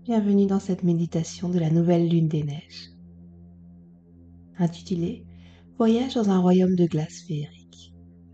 Bienvenue dans cette méditation de la nouvelle lune des neiges, intitulée « Voyage dans un royaume de glace féerique ».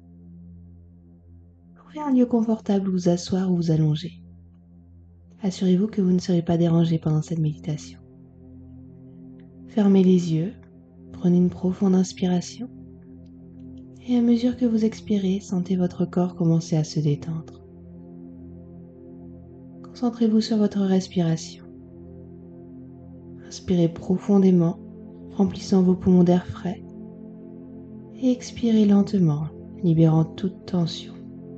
Trouvez un lieu confortable où vous asseoir ou vous allonger. Assurez-vous que vous ne serez pas dérangé pendant cette méditation. Fermez les yeux, prenez une profonde inspiration et à mesure que vous expirez, sentez votre corps commencer à se détendre. Concentrez-vous sur votre respiration. Inspirez profondément, remplissant vos poumons d'air frais et expirez lentement, libérant toute tension.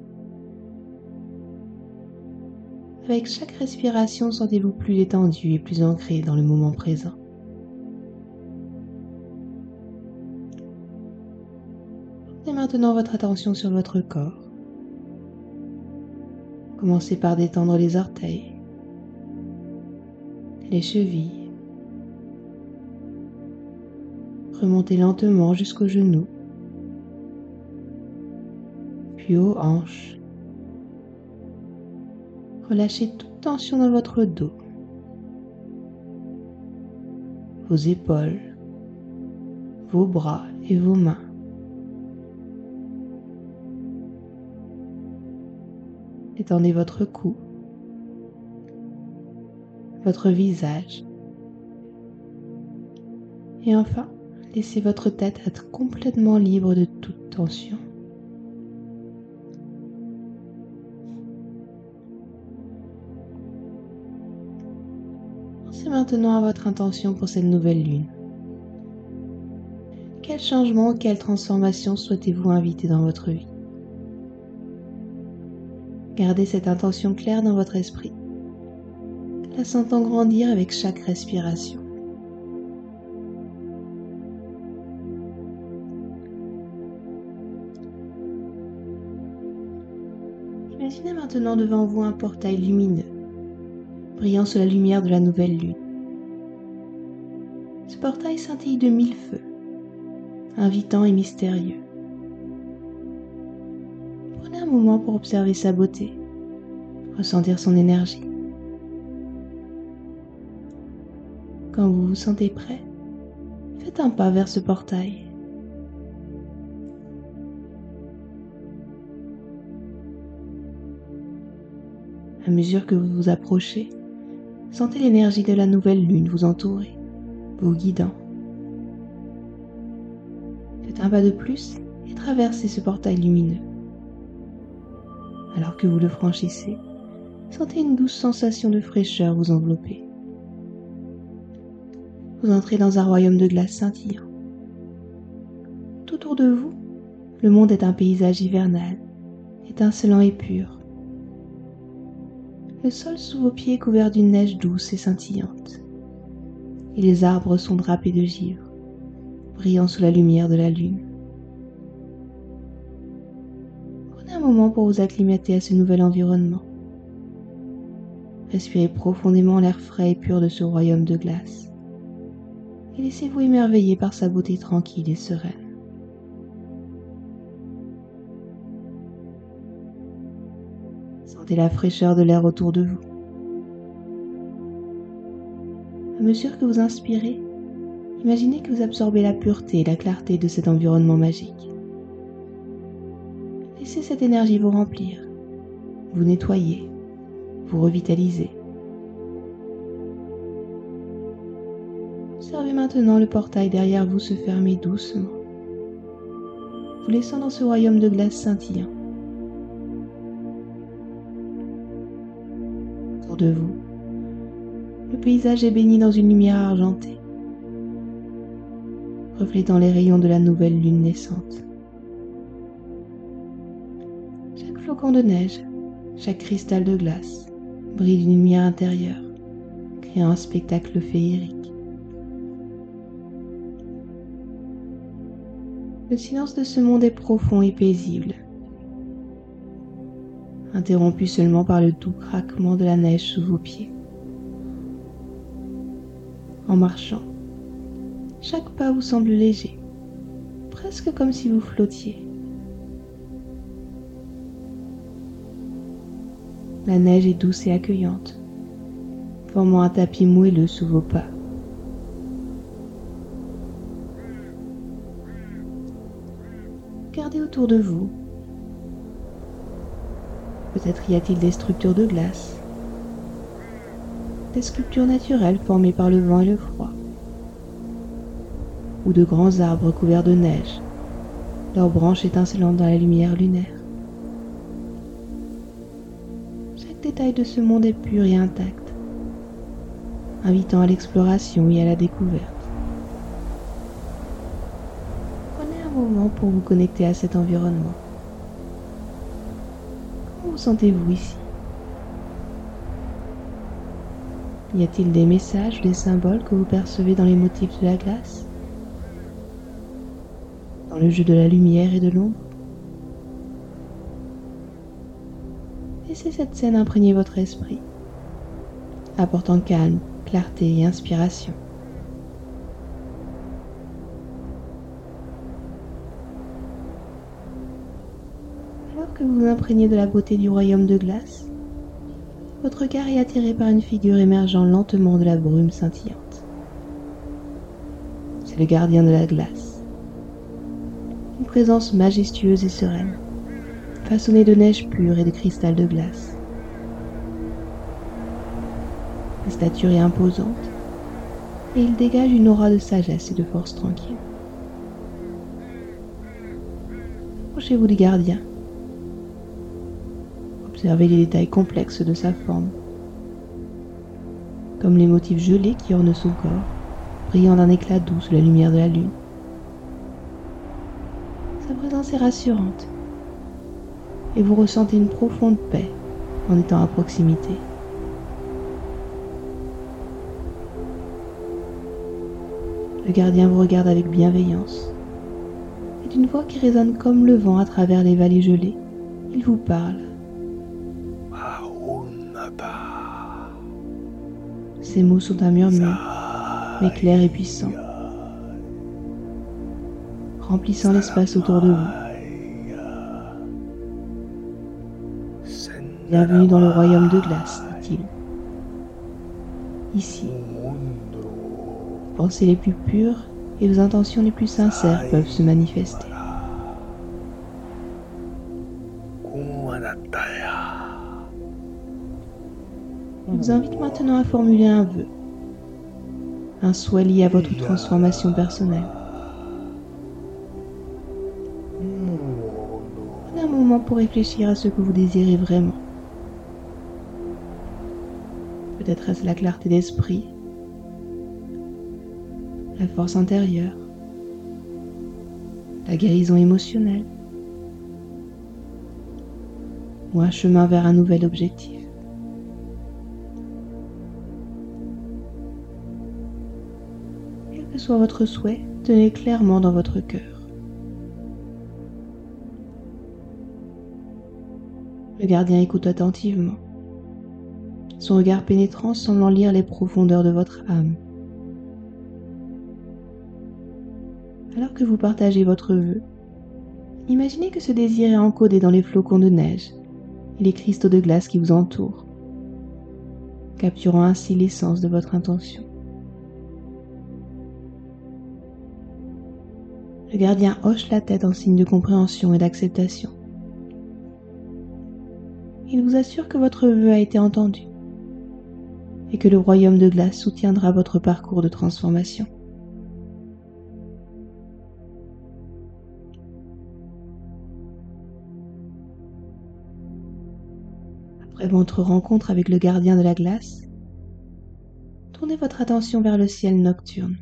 Avec chaque respiration, sentez-vous plus détendu et plus ancré dans le moment présent. Portez maintenant votre attention sur votre corps. Commencez par détendre les orteils, les chevilles. Remontez lentement jusqu'aux genoux, puis aux hanches. Relâchez toute tension dans votre dos, vos épaules, vos bras et vos mains. Étendez votre cou, votre visage. Et enfin, laissez votre tête être complètement libre de toute tension. Pensez maintenant à votre intention pour cette nouvelle lune. Quel changement, quelle transformation souhaitez-vous inviter dans votre vie? Gardez cette intention claire dans votre esprit, la sentant grandir avec chaque respiration. Imaginez maintenant devant vous un portail lumineux, brillant sous la lumière de la nouvelle lune. Ce portail scintille de 1000 feux, invitant et mystérieux. Prenez un moment pour observer sa beauté, ressentir son énergie. Quand vous vous sentez prêt, faites un pas vers ce portail. À mesure que vous vous approchez, sentez l'énergie de la nouvelle lune vous entourer, vous guidant. Faites un pas de plus et traversez ce portail lumineux. Alors que vous le franchissez, sentez une douce sensation de fraîcheur vous envelopper. Vous entrez dans un royaume de glace scintillant. Tout autour de vous, le monde est un paysage hivernal, étincelant et pur. Le sol sous vos pieds est couvert d'une neige douce et scintillante, et les arbres sont drapés de givre, brillant sous la lumière de la lune. Prenez un moment pour vous acclimater à ce nouvel environnement. Respirez profondément l'air frais et pur de ce royaume de glace, et laissez-vous émerveiller par sa beauté tranquille et sereine. Sentez la fraîcheur de l'air autour de vous. À mesure que vous inspirez, imaginez que vous absorbez la pureté et la clarté de cet environnement magique. Laissez cette énergie vous remplir, vous nettoyer, vous revitaliser. Observez maintenant le portail derrière vous se fermer doucement, vous laissant dans ce royaume de glace scintillant. Autour de vous, le paysage est baigné dans une lumière argentée, reflétant les rayons de la nouvelle lune naissante. Chaque flocon de neige, chaque cristal de glace brille d'une lumière intérieure, créant un spectacle féerique. Le silence de ce monde est profond et paisible, interrompu seulement par le doux craquement de la neige sous vos pieds. En marchant, chaque pas vous semble léger, presque comme si vous flottiez. La neige est douce et accueillante, formant un tapis moelleux sous vos pas. Regardez autour de vous. Peut-être y a-t-il des structures de glace, des sculptures naturelles formées par le vent et le froid, ou de grands arbres couverts de neige, leurs branches étincelantes dans la lumière lunaire. Chaque détail de ce monde est pur et intact, invitant à l'exploration et à la découverte. Prenez un moment pour vous connecter à cet environnement. Comment vous sentez-vous ici? Y a-t-il des messages ou des symboles que vous percevez dans les motifs de la glace? Dans le jeu de la lumière et de l'ombre? Laissez cette scène imprégner votre esprit, apportant calme, clarté et inspiration. Alors que vous vous imprégnez de la beauté du royaume de glace, votre regard est attiré par une figure émergeant lentement de la brume scintillante. C'est le gardien de la glace. Une présence majestueuse et sereine, façonnée de neige pure et de cristal de glace. Sa stature est imposante et il dégage une aura de sagesse et de force tranquille. Approchez-vous du gardien. Observez les détails complexes de sa forme, comme les motifs gelés qui ornent son corps, brillant d'un éclat doux sous la lumière de la lune. Sa présence est rassurante et vous ressentez une profonde paix en étant à proximité. Le gardien vous regarde avec bienveillance et d'une voix qui résonne comme le vent à travers les vallées gelées, il vous parle. Ces mots sont un murmure, mais clair et puissant, remplissant l'espace autour de vous. Bienvenue dans le royaume de glace, dit-il. Ici, vos pensées les plus pures et vos intentions les plus sincères peuvent se manifester. Je vous invite maintenant à formuler un vœu, un souhait lié à votre transformation personnelle. Prenez un moment pour réfléchir à ce que vous désirez vraiment. Peut-être est-ce la clarté d'esprit, la force intérieure, la guérison émotionnelle, ou un chemin vers un nouvel objectif. Quel que soit votre souhait, tenez clairement dans votre cœur. Le gardien écoute attentivement, son regard pénétrant semblant lire les profondeurs de votre âme. Alors que vous partagez votre vœu, imaginez que ce désir est encodé dans les flocons de neige et les cristaux de glace qui vous entourent, capturant ainsi l'essence de votre intention. Le gardien hoche la tête en signe de compréhension et d'acceptation. Il vous assure que votre vœu a été entendu et que le royaume de glace soutiendra votre parcours de transformation. Après votre rencontre avec le gardien de la glace, tournez votre attention vers le ciel nocturne.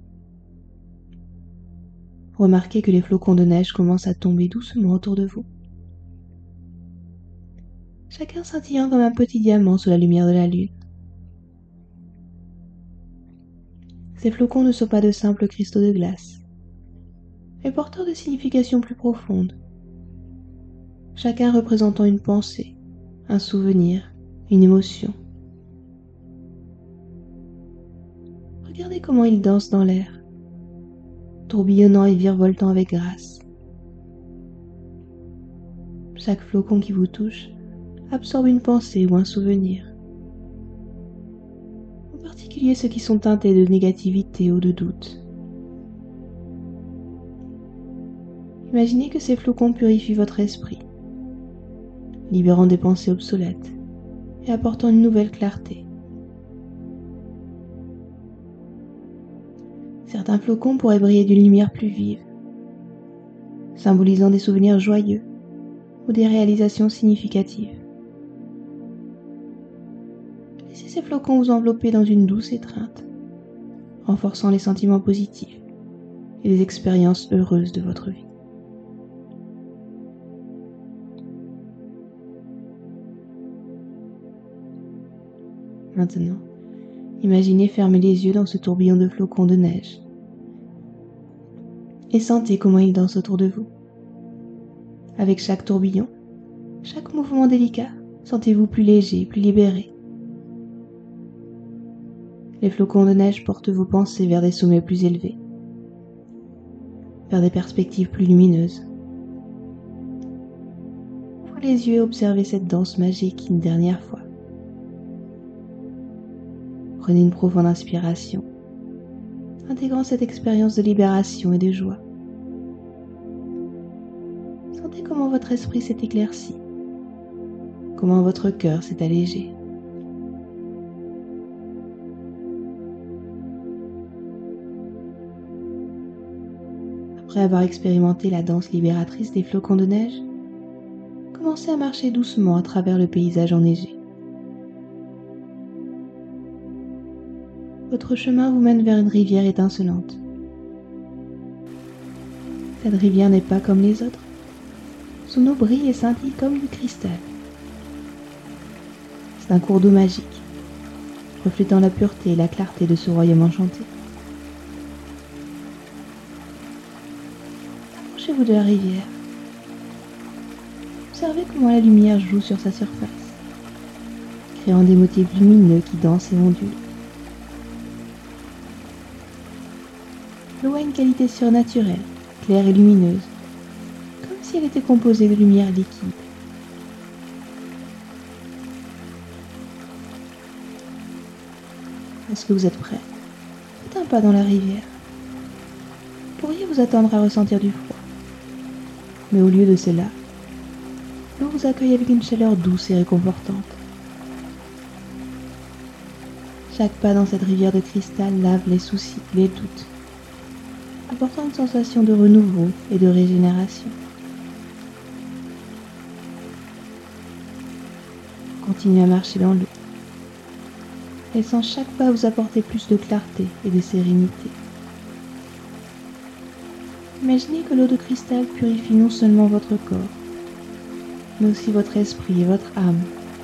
Remarquez que les flocons de neige commencent à tomber doucement autour de vous. Chacun scintillant comme un petit diamant sous la lumière de la lune. Ces flocons ne sont pas de simples cristaux de glace, mais porteurs de significations plus profondes, chacun représentant une pensée, un souvenir, une émotion. Regardez comment ils dansent dans l'air, tourbillonnant et virevoltant avec grâce. Chaque flocon qui vous touche absorbe une pensée ou un souvenir. particulier ceux qui sont teintés de négativité ou de doute. Imaginez que ces flocons purifient votre esprit, libérant des pensées obsolètes et apportant une nouvelle clarté. Certains flocons pourraient briller d'une lumière plus vive, symbolisant des souvenirs joyeux ou des réalisations significatives. Laissez ces flocons vous envelopper dans une douce étreinte, renforçant les sentiments positifs et les expériences heureuses de votre vie. Maintenant, imaginez fermer les yeux dans ce tourbillon de flocons de neige et sentez comment ils dansent autour de vous. Avec chaque tourbillon, chaque mouvement délicat, sentez-vous plus léger, plus libéré. Les flocons de neige portent vos pensées vers des sommets plus élevés, vers des perspectives plus lumineuses. Ouvrez les yeux et observez cette danse magique une dernière fois. Prenez une profonde inspiration, intégrant cette expérience de libération et de joie. Sentez comment votre esprit s'est éclairci, comment votre cœur s'est allégé. Après avoir expérimenté la danse libératrice des flocons de neige, commencez à marcher doucement à travers le paysage enneigé. Votre chemin vous mène vers une rivière étincelante. Cette rivière n'est pas comme les autres. Son eau brille et scintille comme du cristal. C'est un cours d'eau magique, reflétant la pureté et la clarté de ce royaume enchanté. Approchez-vous de la rivière. Observez comment la lumière joue sur sa surface, créant des motifs lumineux qui dansent et ondulent. L'eau a une qualité surnaturelle, claire et lumineuse, comme si elle était composée de lumière liquide. Est-ce que vous êtes prêt? Faites un pas dans la rivière. Vous pourriez vous attendre à ressentir du froid, mais au lieu de cela, l'eau vous accueille avec une chaleur douce et réconfortante. Chaque pas dans cette rivière de cristal lave les soucis, les doutes, apportant une sensation de renouveau et de régénération. Continuez à marcher dans l'eau, laissant chaque pas vous apporter plus de clarté et de sérénité. Imaginez que l'eau de cristal purifie non seulement votre corps, mais aussi votre esprit et votre âme.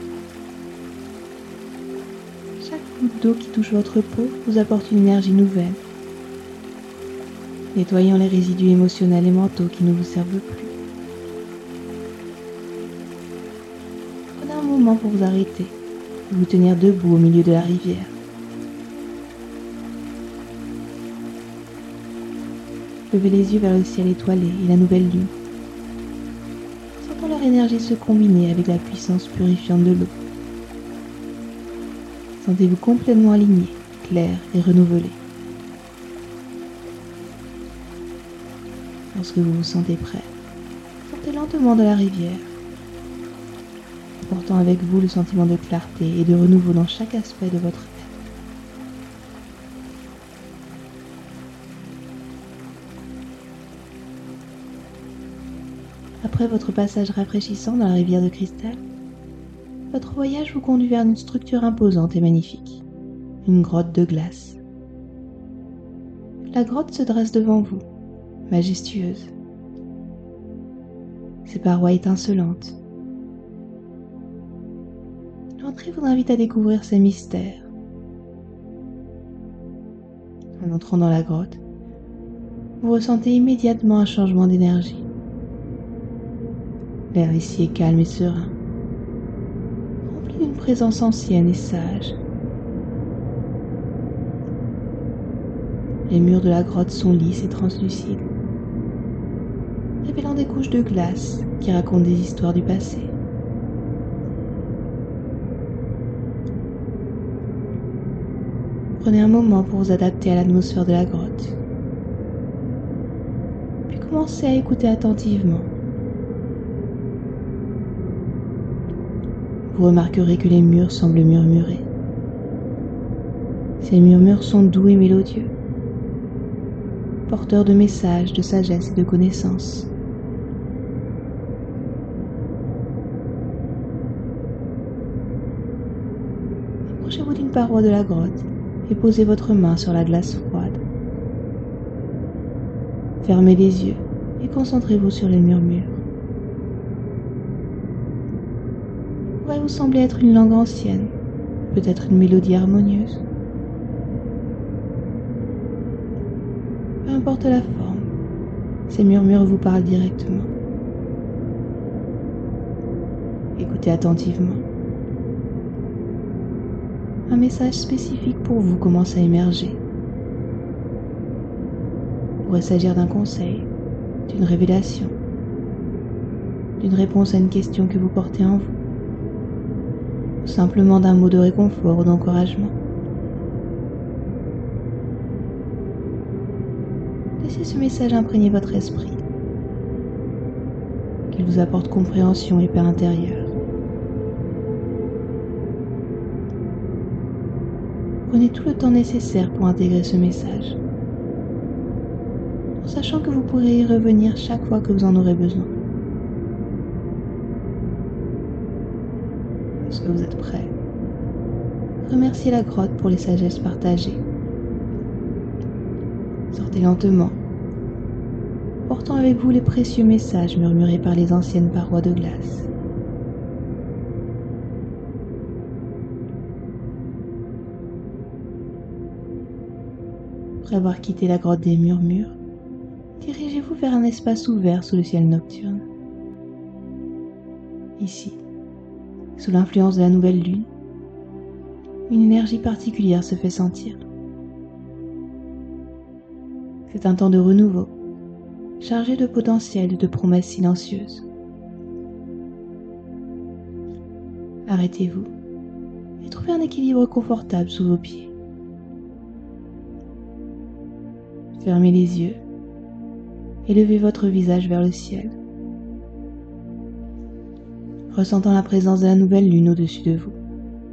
Chaque goutte d'eau qui touche votre peau vous apporte une énergie nouvelle, nettoyant les résidus émotionnels et mentaux qui ne vous servent plus. Prenez un moment pour vous arrêter et vous tenir debout au milieu de la rivière. Levez les yeux vers le ciel étoilé et la nouvelle lune, sentant leur énergie se combiner avec la puissance purifiante de l'eau. Sentez-vous complètement aligné, clair et renouvelé. Lorsque vous vous sentez prêt, sortez lentement de la rivière, apportant avec vous le sentiment de clarté et de renouveau dans chaque aspect de votre être. Après votre passage rafraîchissant dans la rivière de cristal, votre voyage vous conduit vers une structure imposante et magnifique, une grotte de glace. La grotte se dresse devant vous, majestueuse. Ses parois étincelantes. L'entrée vous invite à découvrir ses mystères. En entrant dans la grotte, vous ressentez immédiatement un changement d'énergie. L'air ici est calme et serein, rempli d'une présence ancienne et sage. Les murs de la grotte sont lisses et translucides, révélant des couches de glace qui racontent des histoires du passé. Prenez un moment pour vous adapter à l'atmosphère de la grotte. Puis commencez à écouter attentivement. Vous remarquerez que les murs semblent murmurer. Ces murmures sont doux et mélodieux, porteurs de messages, de sagesse et de connaissances. Approchez-vous d'une paroi de la grotte et posez votre main sur la glace froide. Fermez les yeux et concentrez-vous sur les murmures. Pourrait vous sembler être une langue ancienne, peut-être une mélodie harmonieuse. Peu importe la forme, ces murmures vous parlent directement. Écoutez attentivement. Un message spécifique pour vous commence à émerger. Il pourrait s'agir d'un conseil, d'une révélation, d'une réponse à une question que vous portez en vous, ou simplement d'un mot de réconfort ou d'encouragement. Laissez ce message imprégner votre esprit, qu'il vous apporte compréhension et paix intérieure. Prenez tout le temps nécessaire pour intégrer ce message, en sachant que vous pourrez y revenir chaque fois que vous en aurez besoin. Lorsque vous êtes prêt, remerciez la grotte pour les sagesses partagées. Sortez lentement, portant avec vous les précieux messages murmurés par les anciennes parois de glace. Après avoir quitté la grotte des murmures, dirigez-vous vers un espace ouvert sous le ciel nocturne. Ici, sous l'influence de la nouvelle lune, une énergie particulière se fait sentir. C'est un temps de renouveau, chargé de potentiel et de promesses silencieuses. Arrêtez-vous et trouvez un équilibre confortable sous vos pieds. Fermez les yeux et levez votre visage vers le ciel, ressentant la présence de la nouvelle lune au-dessus de vous.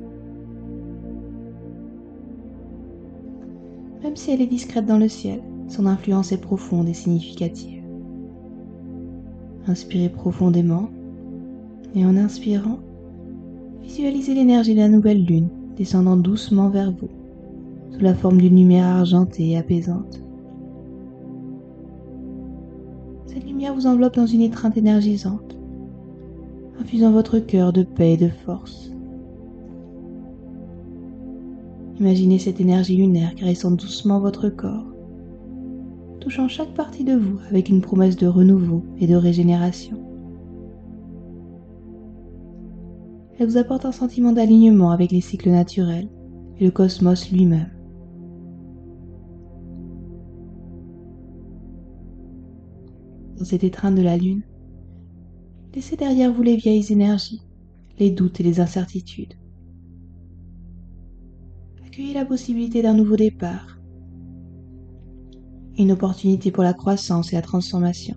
Même si elle est discrète dans le ciel, son influence est profonde et significative. Inspirez profondément et en inspirant, visualisez l'énergie de la nouvelle lune descendant doucement vers vous, sous la forme d'une lumière argentée et apaisante. Cette lumière vous enveloppe dans une étreinte énergisante, infusant votre cœur de paix et de force. Imaginez cette énergie lunaire caressant doucement votre corps, touchant chaque partie de vous avec une promesse de renouveau et de régénération. Elle vous apporte un sentiment d'alignement avec les cycles naturels et le cosmos lui-même. Dans cette étreinte de la lune, laissez derrière vous les vieilles énergies, les doutes et les incertitudes. Accueillez la possibilité d'un nouveau départ, une opportunité pour la croissance et la transformation.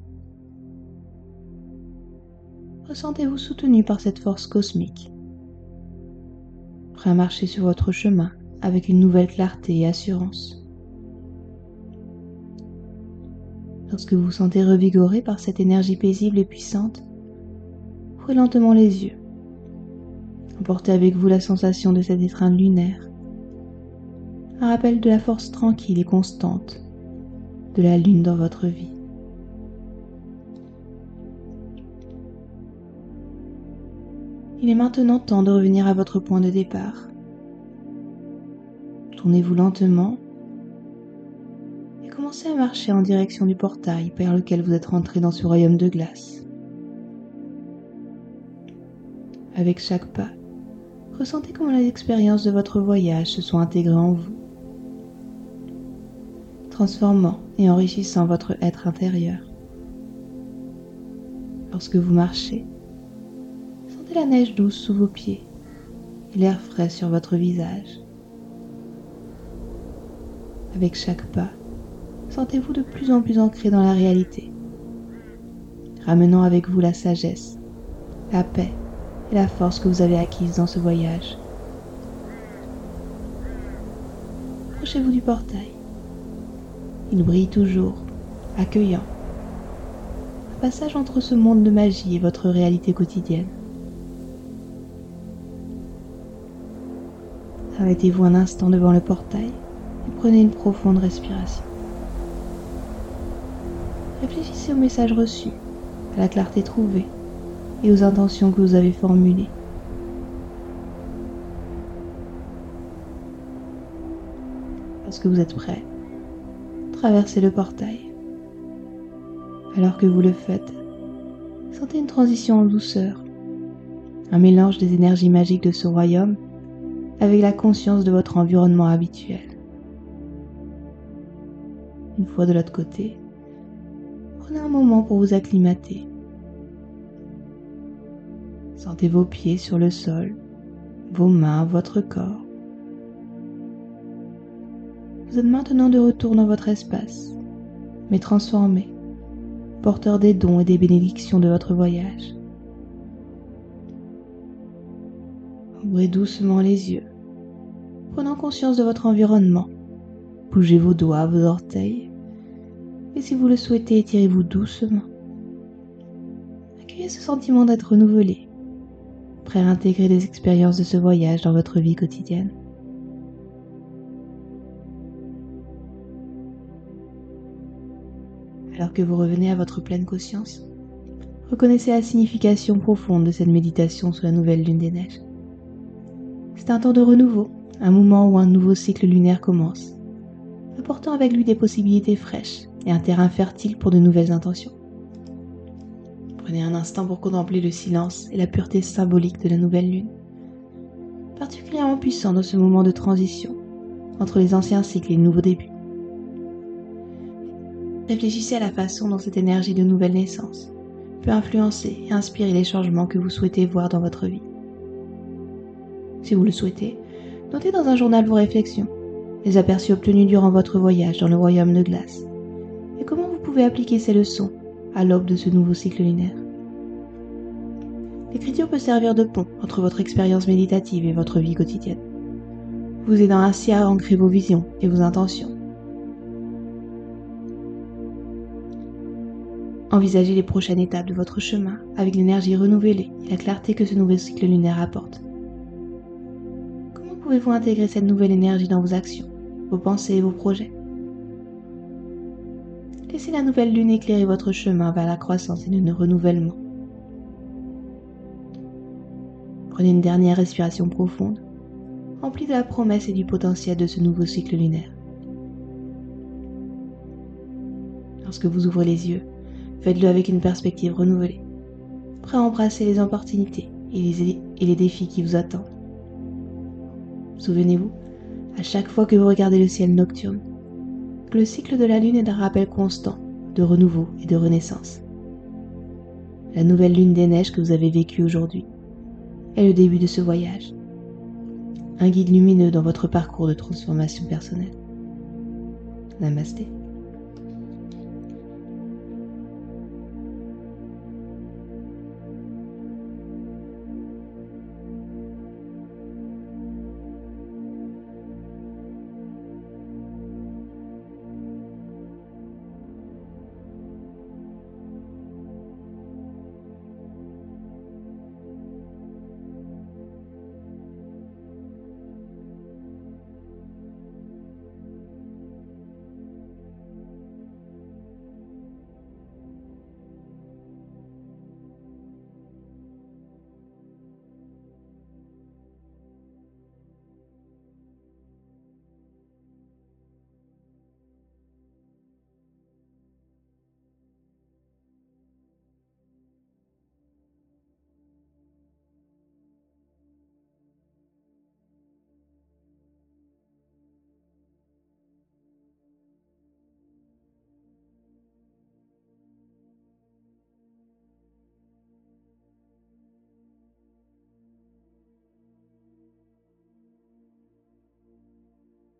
Ressentez-vous soutenu par cette force cosmique, prêt à marcher sur votre chemin avec une nouvelle clarté et assurance. Lorsque vous vous sentez revigoré par cette énergie paisible et puissante, ouvrez lentement les yeux. Emportez avec vous la sensation de cette étreinte lunaire, un rappel de la force tranquille et constante de la lune dans votre vie. Il est maintenant temps de revenir à votre point de départ. Tournez-vous lentement et commencez à marcher en direction du portail par lequel vous êtes rentré dans ce royaume de glace. Avec chaque pas, ressentez comment les expériences de votre voyage se sont intégrées en vous, transformant et enrichissant votre être intérieur. Lorsque vous marchez, sentez la neige douce sous vos pieds et l'air frais sur votre visage. Avec chaque pas, sentez-vous de plus en plus ancré dans la réalité, ramenant avec vous la sagesse, la paix et la force que vous avez acquises dans ce voyage. Approchez-vous du portail. Il brille toujours, accueillant. Un passage entre ce monde de magie et votre réalité quotidienne. Arrêtez-vous un instant devant le portail et prenez une profonde respiration. Réfléchissez aux messages reçus, à la clarté trouvée et aux intentions que vous avez formulées. Lorsque vous êtes prêt, traversez le portail. Alors que vous le faites, sentez une transition en douceur, un mélange des énergies magiques de ce royaume avec la conscience de votre environnement habituel. Une fois de l'autre côté, prenez un moment pour vous acclimater. Sentez vos pieds sur le sol, vos mains, votre corps. Vous êtes maintenant de retour dans votre espace, mais transformé, porteur des dons et des bénédictions de votre voyage. Ouvrez doucement les yeux, prenant conscience de votre environnement. Bougez vos doigts, vos orteils, et si vous le souhaitez, étirez-vous doucement. Accueillez ce sentiment d'être renouvelé, prêt à intégrer les expériences de ce voyage dans votre vie quotidienne. Alors que vous revenez à votre pleine conscience, reconnaissez la signification profonde de cette méditation sous la nouvelle lune des neiges. C'est un temps de renouveau, un moment où un nouveau cycle lunaire commence, apportant avec lui des possibilités fraîches et un terrain fertile pour de nouvelles intentions. Prenez un instant pour contempler le silence et la pureté symbolique de la nouvelle lune, particulièrement puissant dans ce moment de transition entre les anciens cycles et les nouveaux débuts. Réfléchissez à la façon dont cette énergie de nouvelle naissance peut influencer et inspirer les changements que vous souhaitez voir dans votre vie. Si vous le souhaitez, notez dans un journal vos réflexions, les aperçus obtenus durant votre voyage dans le royaume de glace, et comment vous pouvez appliquer ces leçons à l'aube de ce nouveau cycle lunaire. L'écriture peut servir de pont entre votre expérience méditative et votre vie quotidienne, vous aidant ainsi à ancrer vos visions et vos intentions. Envisagez les prochaines étapes de votre chemin avec l'énergie renouvelée et la clarté que ce nouveau cycle lunaire apporte. Comment pouvez-vous intégrer cette nouvelle énergie dans vos actions, vos pensées et vos projets? Laissez la nouvelle lune éclairer votre chemin vers la croissance et le renouvellement. Prenez une dernière respiration profonde, remplie de la promesse et du potentiel de ce nouveau cycle lunaire. Lorsque vous ouvrez les yeux, faites-le avec une perspective renouvelée, prêt à embrasser les opportunités et les défis qui vous attendent. Souvenez-vous, à chaque fois que vous regardez le ciel nocturne, que le cycle de la lune est un rappel constant de renouveau et de renaissance. La nouvelle lune des neiges que vous avez vécue aujourd'hui est le début de ce voyage, un guide lumineux dans votre parcours de transformation personnelle. Namasté.